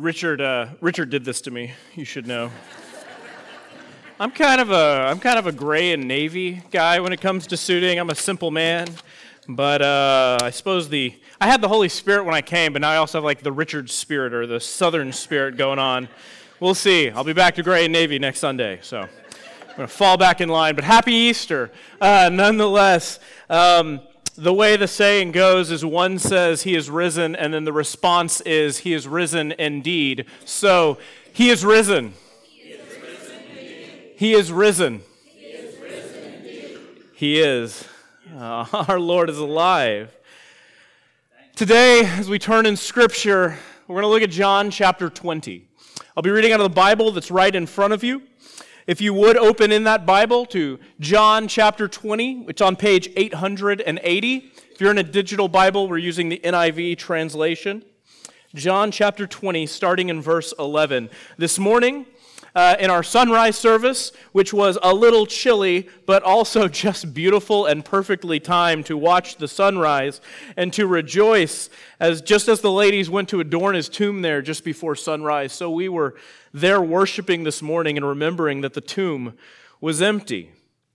Richard did this to me. You should know. I'm kind of a gray and navy guy when it comes to suiting. I'm a simple man, but I suppose I had the Holy Spirit when I came, but now I also have like the Richard spirit or the Southern spirit going on. We'll see. I'll be back to gray and navy next Sunday, so I'm going to fall back in line. But happy Easter, nonetheless. The way the saying goes is one says he is risen, and then the response is he is risen indeed. So, he is risen. He is risen indeed. He is risen. He is risen indeed. He is. Our Lord is alive. Today, as we turn in Scripture, we're going to look at John chapter 20. I'll be reading out of the Bible that's right in front of you. If you would open in that Bible to John chapter 20, it's on page 880. If you're in a digital Bible, we're using the NIV translation. John chapter 20, starting in verse 11. This morning, in our sunrise service, which was a little chilly, but also just beautiful and perfectly timed to watch the sunrise and to rejoice, just as the ladies went to adorn his tomb there just before sunrise. So we were there worshiping this morning and remembering that the tomb was empty.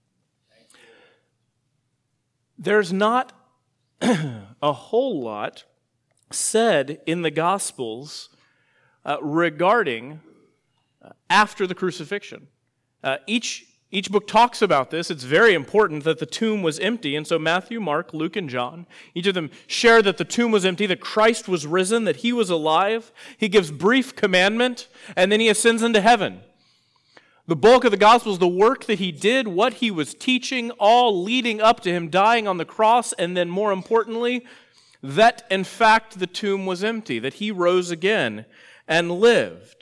There's not a whole lot said in the Gospels regarding after the crucifixion. Each book talks about this. It's very important that the tomb was empty. And so Matthew, Mark, Luke, and John, each of them share that the tomb was empty, that Christ was risen, that he was alive. He gives brief commandment, and then he ascends into heaven. The bulk of the Gospels, the work that he did, what he was teaching, all leading up to him dying on the cross, and then more importantly, that in fact the tomb was empty, that he rose again and lived.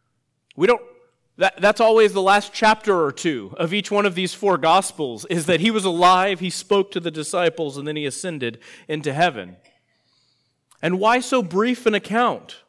That's always the last chapter or two of each one of these four Gospels, is that he was alive, he spoke to the disciples, and then he ascended into heaven. And why so brief an account?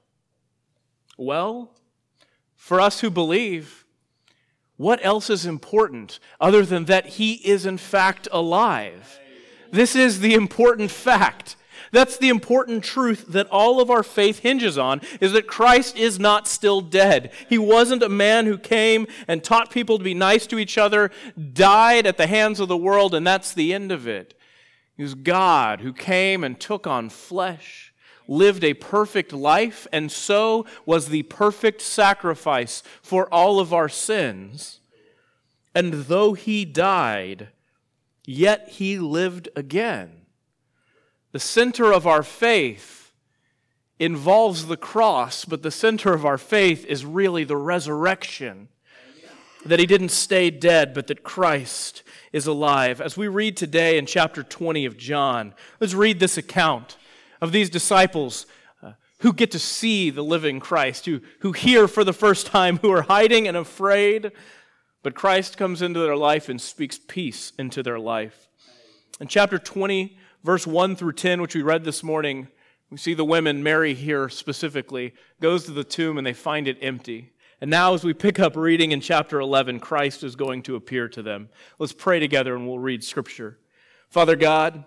Well, for us who believe, what else is important other than that he is in fact alive? This is the important fact. That's the important truth that all of our faith hinges on, is that Christ is not still dead. He wasn't a man who came and taught people to be nice to each other, died at the hands of the world, and that's the end of it. He was God who came and took on flesh, lived a perfect life, and so was the perfect sacrifice for all of our sins. And though he died, yet he lived again. The center of our faith involves the cross, but the center of our faith is really the resurrection. That he didn't stay dead, but that Christ is alive. As we read today in chapter 20 of John, let's read this account of these disciples who get to see the living Christ, who hear for the first time, who are hiding and afraid, but Christ comes into their life and speaks peace into their life. In chapter 20, verse 1 through 10, which we read this morning, we see the women, Mary here specifically, goes to the tomb and they find it empty. And now as we pick up reading in chapter 11, Christ is going to appear to them. Let's pray together and we'll read Scripture. Father God,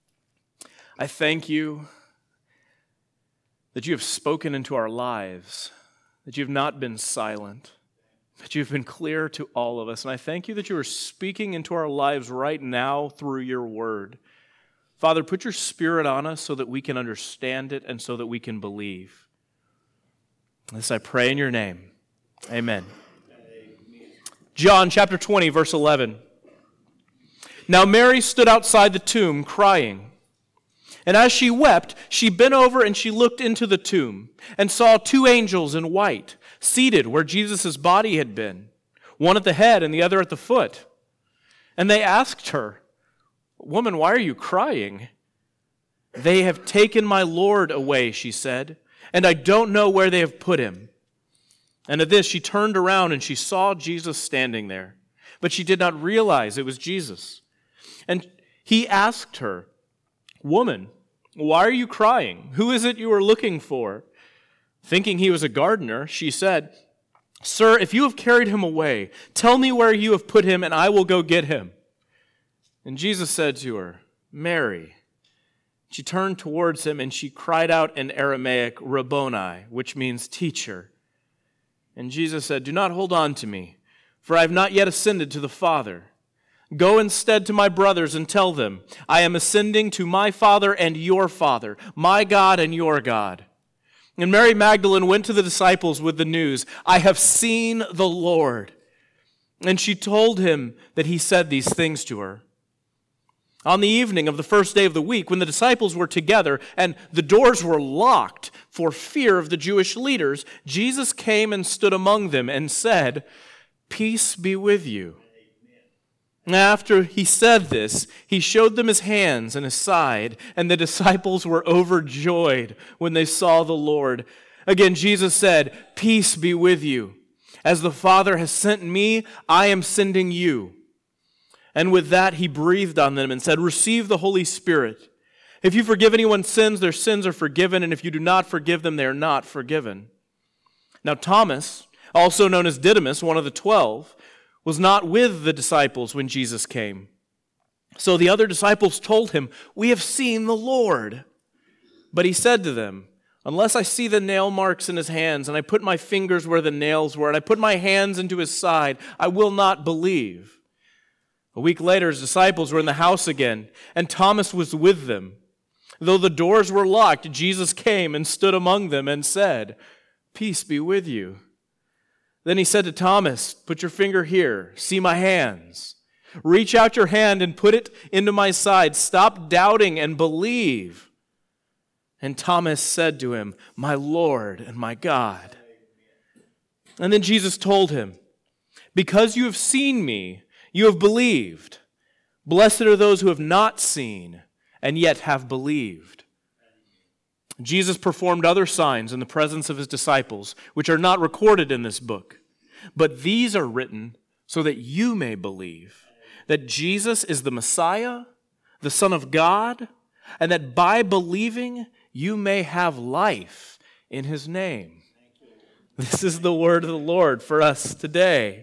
I thank you that you have spoken into our lives, that you have not been silent, that you've been clear to all of us. And I thank you that you are speaking into our lives right now through your word. Father, put your Spirit on us so that we can understand it and so that we can believe. This I pray in your name. Amen. John chapter 20, verse 11. Now Mary stood outside the tomb crying. And as she wept, she bent over and she looked into the tomb and saw two angels in white seated where Jesus' body had been, one at the head and the other at the foot. And they asked her, "Woman, why are you crying?" "They have taken my Lord away," she said, "and I don't know where they have put him." And at this she turned around and she saw Jesus standing there, but she did not realize it was Jesus. And he asked her, "Woman, why are you crying? Who is it you are looking for?" Thinking he was a gardener, she said, "Sir, if you have carried him away, tell me where you have put him and I will go get him." And Jesus said to her, "Mary." She turned towards him and she cried out in Aramaic, Rabboni, which means teacher. And Jesus said, "Do not hold on to me, for I have not yet ascended to the Father. Go instead to my brothers and tell them, I am ascending to my Father and your Father, my God and your God." And Mary Magdalene went to the disciples with the news, "I have seen the Lord." And she told him that he said these things to her. On the evening of the first day of the week, when the disciples were together and the doors were locked for fear of the Jewish leaders, Jesus came and stood among them and said, "Peace be with you." After he said this, he showed them his hands and his side, and the disciples were overjoyed when they saw the Lord. Again, Jesus said, "Peace be with you. As the Father has sent me, I am sending you." And with that, he breathed on them and said, "Receive the Holy Spirit. If you forgive anyone's sins, their sins are forgiven, and if you do not forgive them, they are not forgiven." Now Thomas, also known as Didymus, one of the 12, was not with the disciples when Jesus came. So the other disciples told him, "We have seen the Lord." But he said to them, "Unless I see the nail marks in his hands, and I put my fingers where the nails were, and I put my hands into his side, I will not believe." A week later, his disciples were in the house again, and Thomas was with them. Though the doors were locked, Jesus came and stood among them and said, "Peace be with you." Then he said to Thomas, "Put your finger here, see my hands. Reach out your hand and put it into my side. Stop doubting and believe." And Thomas said to him, "My Lord and my God." And then Jesus told him, "Because you have seen me, you have believed. Blessed are those who have not seen and yet have believed." Jesus performed other signs in the presence of his disciples, which are not recorded in this book. But these are written so that you may believe that Jesus is the Messiah, the Son of God, and that by believing you may have life in his name. This is the word of the Lord for us today.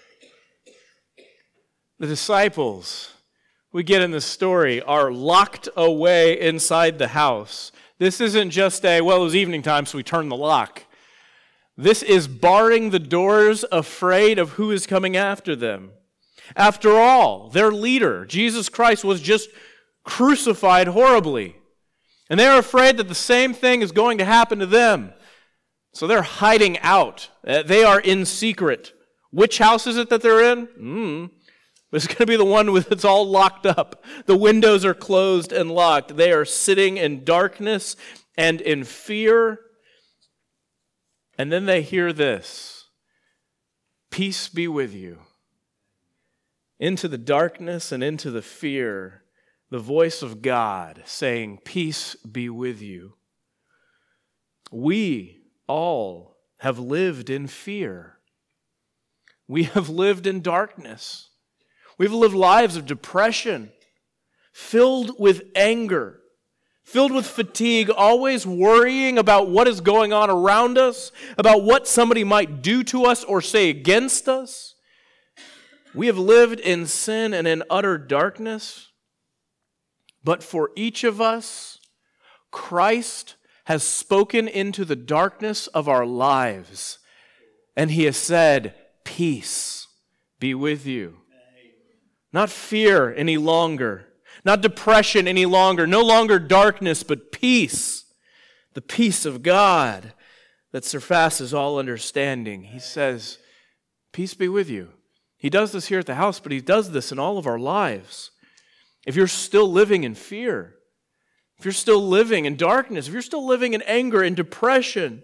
The disciples, we get in the story, are locked away inside the house. This isn't just it was evening time, so we turned the lock. This is barring the doors, afraid of who is coming after them. After all, their leader, Jesus Christ, was just crucified horribly. And they're afraid that the same thing is going to happen to them. So they're hiding out. They are in secret. Which house is it that they're in? It's going to be the one that's all locked up. The windows are closed and locked. They are sitting in darkness and in fear. And then they hear this, "Peace be with you." Into the darkness and into the fear, the voice of God saying, "Peace be with you." We all have lived in fear. We have lived in darkness. We've lived lives of depression, filled with anger, filled with fatigue, always worrying about what is going on around us, about what somebody might do to us or say against us. We have lived in sin and in utter darkness. But for each of us, Christ has spoken into the darkness of our lives, and he has said, "Peace be with you." Not fear any longer, not depression any longer, no longer darkness, but peace, the peace of God that surpasses all understanding. He says, "Peace be with you." He does this here at the house, but he does this in all of our lives. If you're still living in fear, if you're still living in darkness, if you're still living in anger and depression,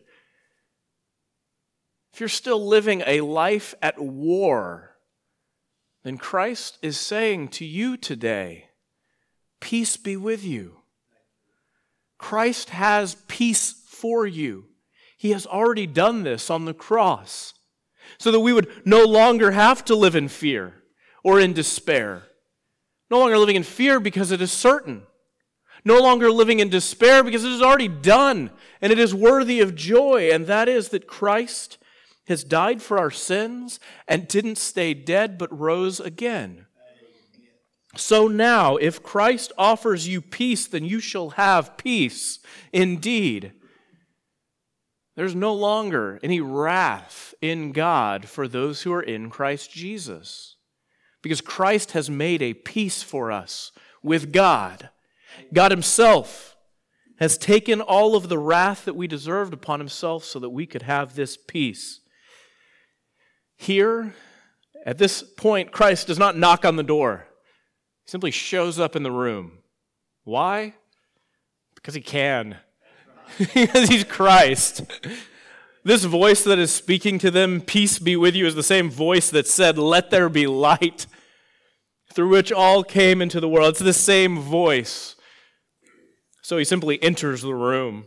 if you're still living a life at war, then Christ is saying to you today, "Peace be with you." Christ has peace for you. He has already done this on the cross so that we would no longer have to live in fear or in despair. No longer living in fear because it is certain. No longer living in despair because it is already done and it is worthy of joy. And that is that Christ has died for our sins and didn't stay dead but rose again. So now, if Christ offers you peace, then you shall have peace indeed. There's no longer any wrath in God for those who are in Christ Jesus, because Christ has made a peace for us with God. God himself has taken all of the wrath that we deserved upon himself so that we could have this peace. Here, at this point, Christ does not knock on the door. He simply shows up in the room. Why? Because he can. Because he's Christ. This voice that is speaking to them, peace be with you, is the same voice that said, let there be light, through which all came into the world. It's the same voice. So he simply enters the room.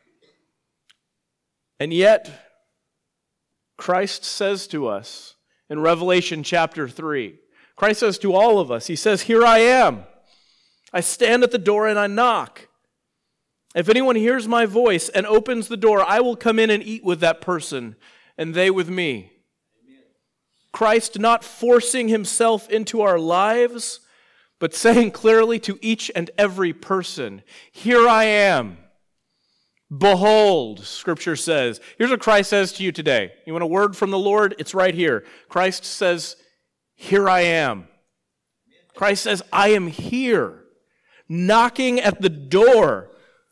And yet, Christ says to us in Revelation chapter 3, Christ says to all of us, he says, here I am. I stand at the door and I knock. If anyone hears my voice and opens the door, I will come in and eat with that person, and they with me. Amen. Christ not forcing himself into our lives, but saying clearly to each and every person, here I am. Behold, Scripture says. Here's what Christ says to you today. You want a word from the Lord? It's right here. Christ says, here I am. Christ says, I am here, knocking at the door.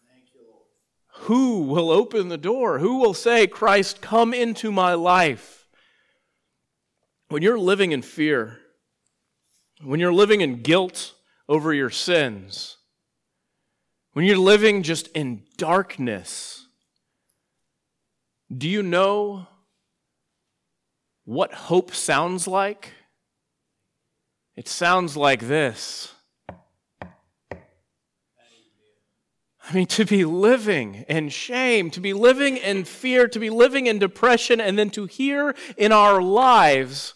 Who will open the door? Who will say, Christ, come into my life? When you're living in fear, when you're living in guilt over your sins, when you're living just in darkness, do you know what hope sounds like? It sounds like this. I mean, to be living in shame, to be living in fear, to be living in depression, and then to hear in our lives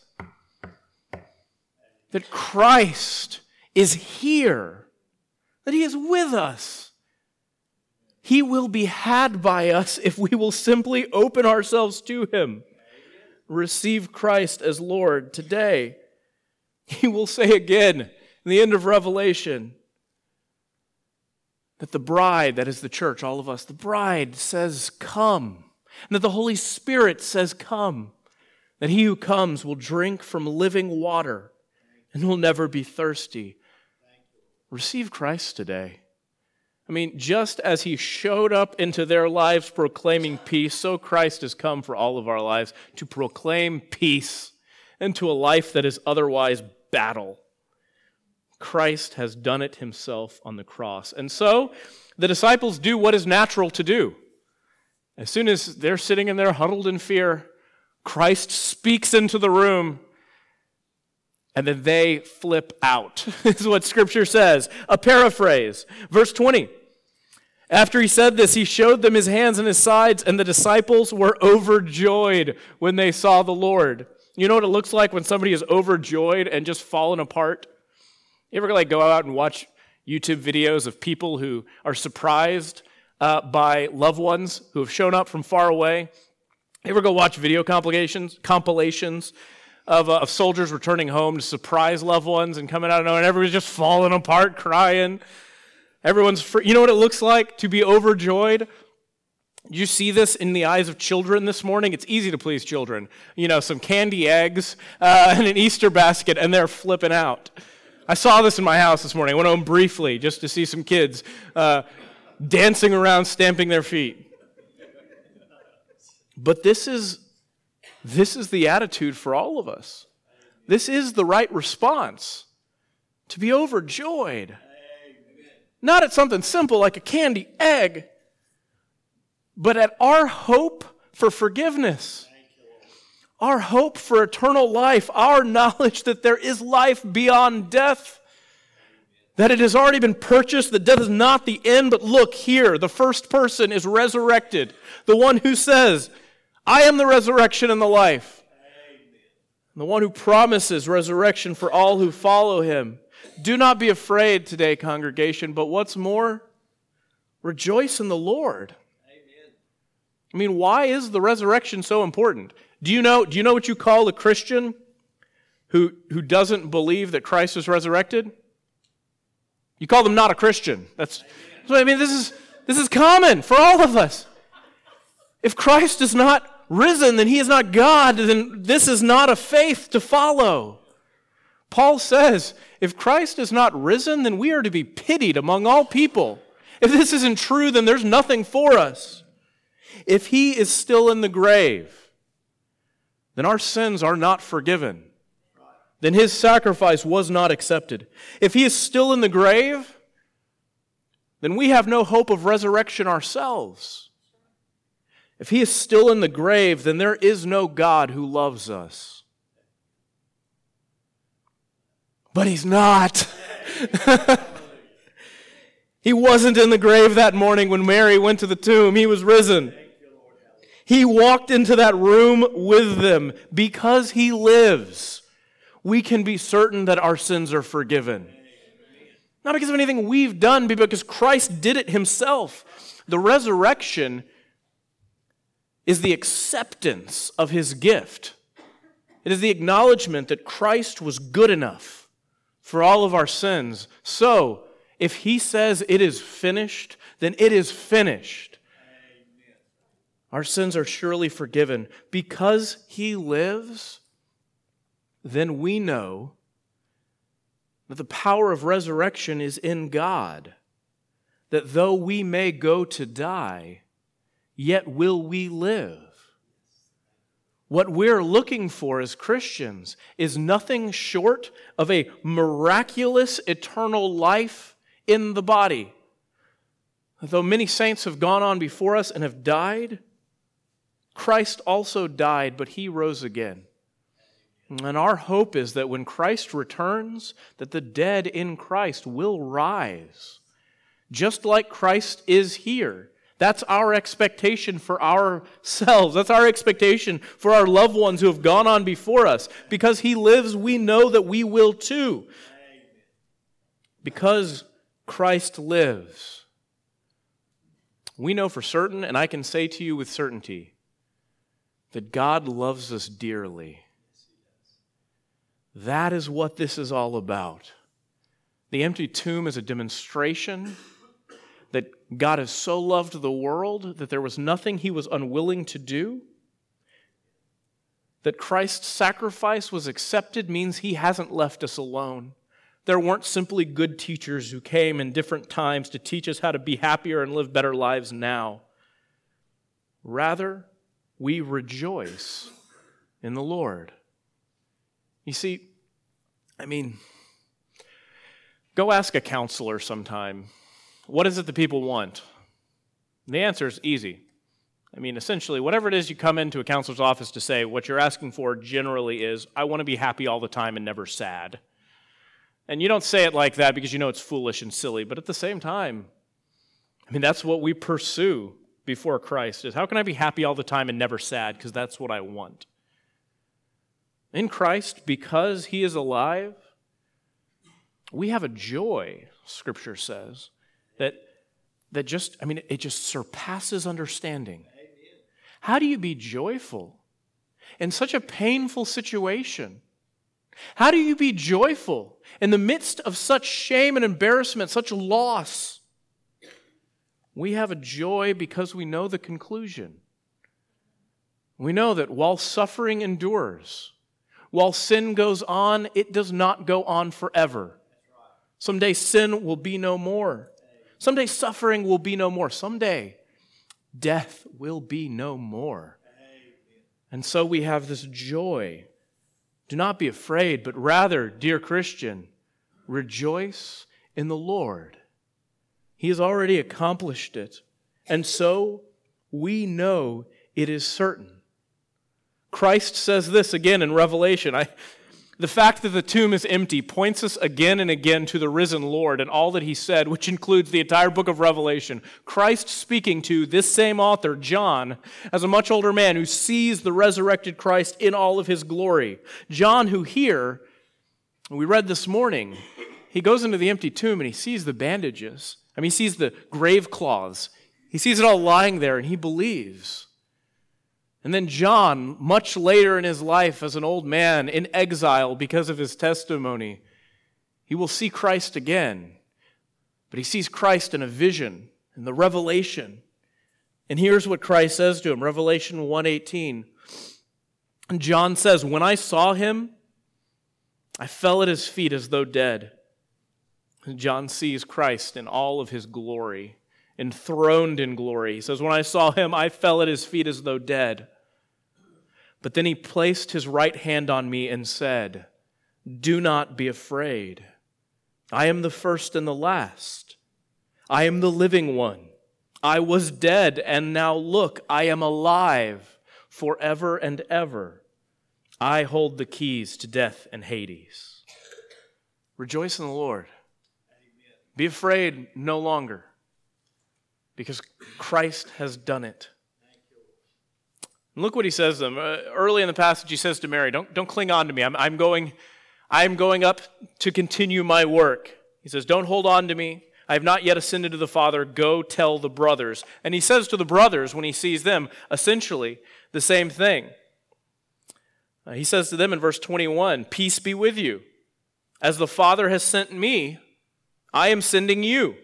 that Christ is here, that he is with us. He will be had by us if we will simply open ourselves to him. Receive Christ as Lord today. He will say again in the end of Revelation that the bride, that is the church, all of us, the bride says, come. And that the Holy Spirit says, come. That he who comes will drink from living water and will never be thirsty. Receive Christ today. I mean, just as he showed up into their lives proclaiming peace, so Christ has come for all of our lives to proclaim peace into a life that is otherwise battle. Christ has done it himself on the cross. And so the disciples do what is natural to do. As soon as they're sitting in there huddled in fear, Christ speaks into the room, and then they flip out. This is what Scripture says. A paraphrase. Verse 20. After he said this, he showed them his hands and his sides, and the disciples were overjoyed when they saw the Lord. You know what it looks like when somebody is overjoyed and just fallen apart? You ever go out and watch YouTube videos of people who are surprised by loved ones who have shown up from far away? You ever go watch video compilations of soldiers returning home to surprise loved ones and coming out of nowhere, and everybody's just falling apart, crying? Everyone's free. You know what it looks like to be overjoyed? You see this in the eyes of children this morning? It's easy to please children. You know, some candy eggs and an Easter basket, and they're flipping out. I saw this in my house this morning. I went home briefly just to see some kids dancing around, stamping their feet. But this is the attitude for all of us. This is the right response, to be overjoyed. Not at something simple like a candy egg, but at our hope for forgiveness, our hope for eternal life, our knowledge that there is life beyond death, that it has already been purchased, that death is not the end, but look here, the first person is resurrected, the one who says, I am the resurrection and the life, and the one who promises resurrection for all who follow him. Do not be afraid today, congregation, but what's more, rejoice in the Lord. Amen. I mean, why is the resurrection so important? Do you know what you call a Christian who doesn't believe that Christ is resurrected? You call them not a Christian. That's what I mean. This is common for all of us. If Christ is not risen, then he is not God, then this is not a faith to follow. Paul says, if Christ is not risen, then we are to be pitied among all people. If this isn't true, then there's nothing for us. If he is still in the grave, then our sins are not forgiven. Then his sacrifice was not accepted. If he is still in the grave, then we have no hope of resurrection ourselves. If he is still in the grave, then there is no God who loves us. But he's not. He wasn't in the grave that morning when Mary went to the tomb. He was risen. He walked into that room with them. Because he lives, we can be certain that our sins are forgiven. Not because of anything we've done, but because Christ did it himself. The resurrection is the acceptance of his gift. It is the acknowledgement that Christ was good enough for all of our sins. So, if he says it is finished, then it is finished. Amen. Our sins are surely forgiven. Because he lives, then we know that the power of resurrection is in God. That though we may go to die, yet will we live. What we're looking for as Christians is nothing short of a miraculous eternal life in the body. Though many saints have gone on before us and have died, Christ also died, but he rose again. And our hope is that when Christ returns, that the dead in Christ will rise, just like Christ is here. That's our expectation for ourselves. That's our expectation for our loved ones who have gone on before us. Because he lives, we know that we will too. Because Christ lives, we know for certain, and I can say to you with certainty, that God loves us dearly. That is what this is all about. The empty tomb is a demonstration that God has so loved the world that there was nothing he was unwilling to do. That Christ's sacrifice was accepted means he hasn't left us alone. There weren't simply good teachers who came in different times to teach us how to be happier and live better lives now. Rather, we rejoice in the Lord. You see, go ask a counselor sometime, what is it that people want? The answer is easy. Essentially, whatever it is you come into a counselor's office to say, what you're asking for generally is, I want to be happy all the time and never sad. And you don't say it like that because you know it's foolish and silly, but at the same time, that's what we pursue before Christ is, how can I be happy all the time and never sad? Because that's what I want. In Christ, because he is alive, we have a joy, Scripture says, that just surpasses understanding. How do you be joyful in such a painful situation? How do you be joyful in the midst of such shame and embarrassment, such loss? We have a joy because we know the conclusion. We know that while suffering endures, while sin goes on, it does not go on forever. Someday sin will be no more. Someday suffering will be no more. Someday death will be no more. And so we have this joy. Do not be afraid, but rather, dear Christian, rejoice in the Lord. He has already accomplished it. And so we know it is certain. Christ says this again in Revelation. The fact that the tomb is empty points us again and again to the risen Lord and all that he said, which includes the entire book of Revelation. Christ speaking to this same author, John, as a much older man who sees the resurrected Christ in all of his glory. John, who here, we read this morning, he goes into the empty tomb and he sees the bandages. He sees the grave cloths. He sees it all lying there and he believes. And then John, much later in his life as an old man in exile because of his testimony, he will see Christ again. But he sees Christ in a vision, in the revelation. And here's what Christ says to him, Revelation 1:18. And John says, when I saw him, I fell at his feet as though dead. And John sees Christ in all of his glory, enthroned in glory. He says, when I saw him, I fell at his feet as though dead. But then he placed his right hand on me and said, do not be afraid. I am the first and the last. I am the living one. I was dead, and now look, I am alive forever and ever. I hold the keys to death and Hades. Rejoice in the Lord. Amen. Be afraid no longer, because Christ has done it. And look what he says to them. Early in the passage, he says to Mary, don't cling on to me. I'm going up to continue my work. He says, don't hold on to me. I have not yet ascended to the Father. Go tell the brothers. And he says to the brothers, when he sees them, essentially the same thing. He says to them in verse 21, peace be with you. As the Father has sent me, I am sending you.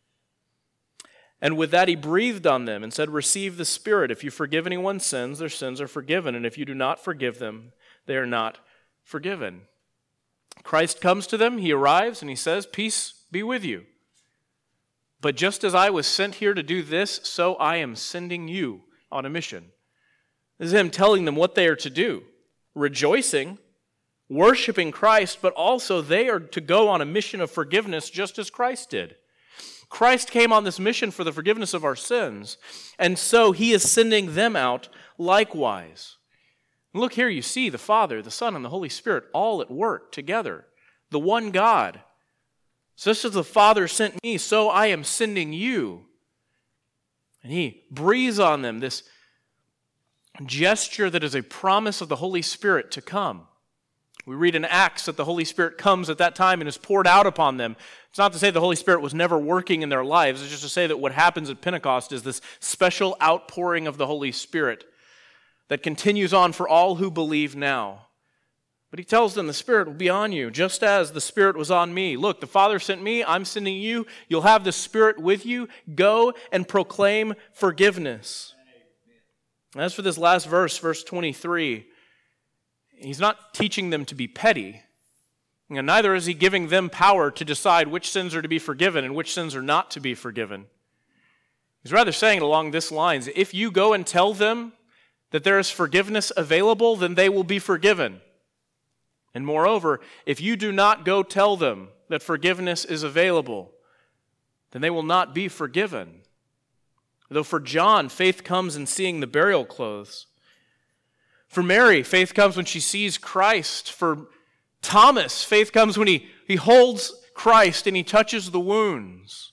And with that he breathed on them and said, receive the Spirit. If you forgive anyone's sins, their sins are forgiven. And if you do not forgive them, they are not forgiven. Christ comes to them, he arrives, and he says, peace be with you. But just as I was sent here to do this, so I am sending you on a mission. This is him telling them what they are to do. Rejoicing, worshiping Christ, but also they are to go on a mission of forgiveness just as Christ did. Christ came on this mission for the forgiveness of our sins, and so he is sending them out likewise. Look here, you see the Father, the Son, and the Holy Spirit all at work together. The one God. So just as the Father sent me, so I am sending you. And he breathes on them this gesture that is a promise of the Holy Spirit to come. We read in Acts that the Holy Spirit comes at that time and is poured out upon them. It's not to say the Holy Spirit was never working in their lives. It's just to say that what happens at Pentecost is this special outpouring of the Holy Spirit that continues on for all who believe now. But he tells them the Spirit will be on you, just as the Spirit was on me. Look, the Father sent me, I'm sending you. You'll have the Spirit with you. Go and proclaim forgiveness. As for this last verse, verse 23, he's not teaching them to be petty. And neither is he giving them power to decide which sins are to be forgiven and which sins are not to be forgiven. He's rather saying it along this lines, if you go and tell them that there is forgiveness available, then they will be forgiven. And moreover, if you do not go tell them that forgiveness is available, then they will not be forgiven. Though for John, faith comes in seeing the burial clothes. For Mary, faith comes when she sees Christ. For Thomas, faith comes when he holds Christ and he touches the wounds.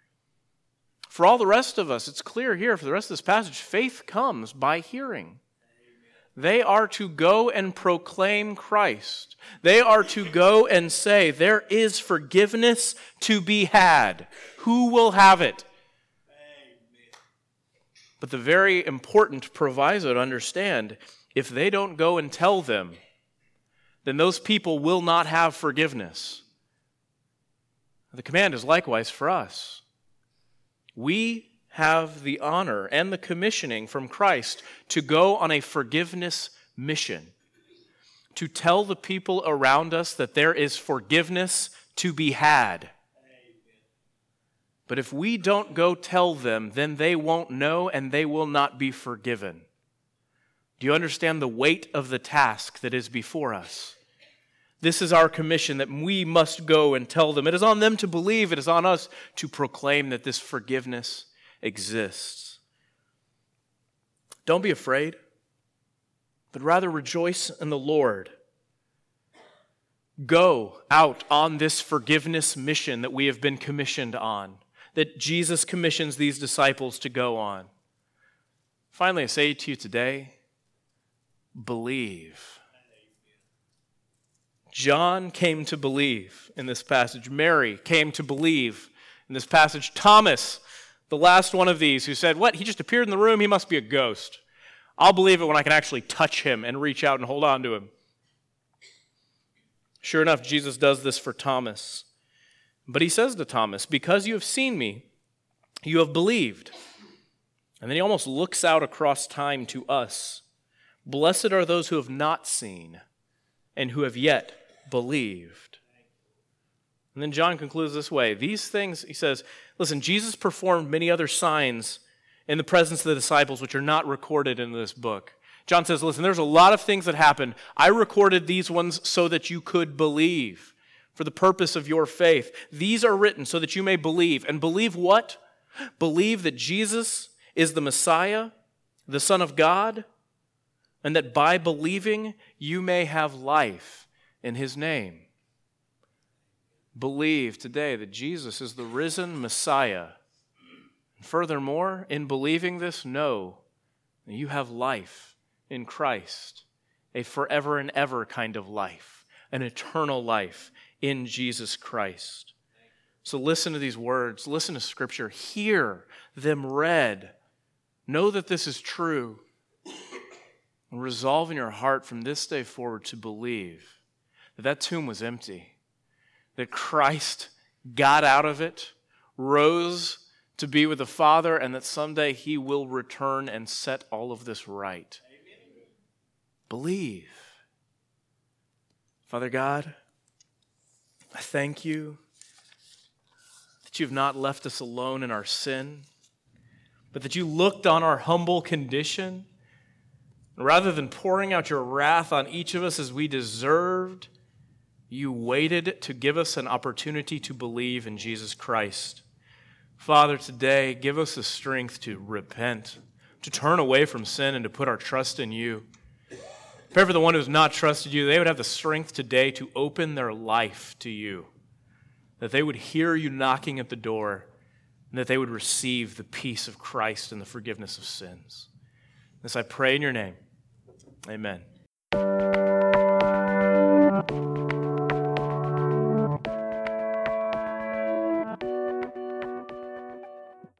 For all the rest of us, it's clear here, for the rest of this passage, faith comes by hearing. They are to go and proclaim Christ. They are to go and say, there is forgiveness to be had. Who will have it? But the very important proviso to understand, if they don't go and tell them, then those people will not have forgiveness. The command is likewise for us. We have the honor and the commissioning from Christ to go on a forgiveness mission, to tell the people around us that there is forgiveness to be had. But if we don't go tell them, then they won't know and they will not be forgiven. Do you understand the weight of the task that is before us? This is our commission, that we must go and tell them. It is on them to believe. It is on us to proclaim that this forgiveness exists. Don't be afraid, but rather rejoice in the Lord. Go out on this forgiveness mission that we have been commissioned on, that Jesus commissions these disciples to go on. Finally, I say to you today, believe. John came to believe in this passage. Mary came to believe in this passage. Thomas, the last one of these, who said, what, he just appeared in the room, he must be a ghost. I'll believe it when I can actually touch him and reach out and hold on to him. Sure enough, Jesus does this for Thomas. But he says to Thomas, because you have seen me, you have believed. And then he almost looks out across time to us. Blessed are those who have not seen and who have yet believed. And then John concludes this way. These things, he says, listen, Jesus performed many other signs in the presence of the disciples which are not recorded in this book. John says, listen, there's a lot of things that happened. I recorded these ones so that you could believe for the purpose of your faith. These are written so that you may believe. And believe what? Believe that Jesus is the Messiah, the Son of God, and that by believing you may have life in his name. Believe today that Jesus is the risen Messiah. Furthermore, in believing this, know that you have life in Christ, a forever and ever kind of life, an eternal life in Jesus Christ. So listen to these words, listen to Scripture, hear them read. Know that this is true. And resolve in your heart from this day forward to believe that that tomb was empty, that Christ got out of it, rose to be with the Father, and that someday he will return and set all of this right. Amen. Believe. Father God, I thank you that you've not left us alone in our sin, but that you looked on our humble condition. Rather than pouring out your wrath on each of us as we deserved, you waited to give us an opportunity to believe in Jesus Christ. Father, today, give us the strength to repent, to turn away from sin and to put our trust in you. Pray for the one who has not trusted you, they would have the strength today to open their life to you, that they would hear you knocking at the door, and that they would receive the peace of Christ and the forgiveness of sins. This I pray in your name. Amen.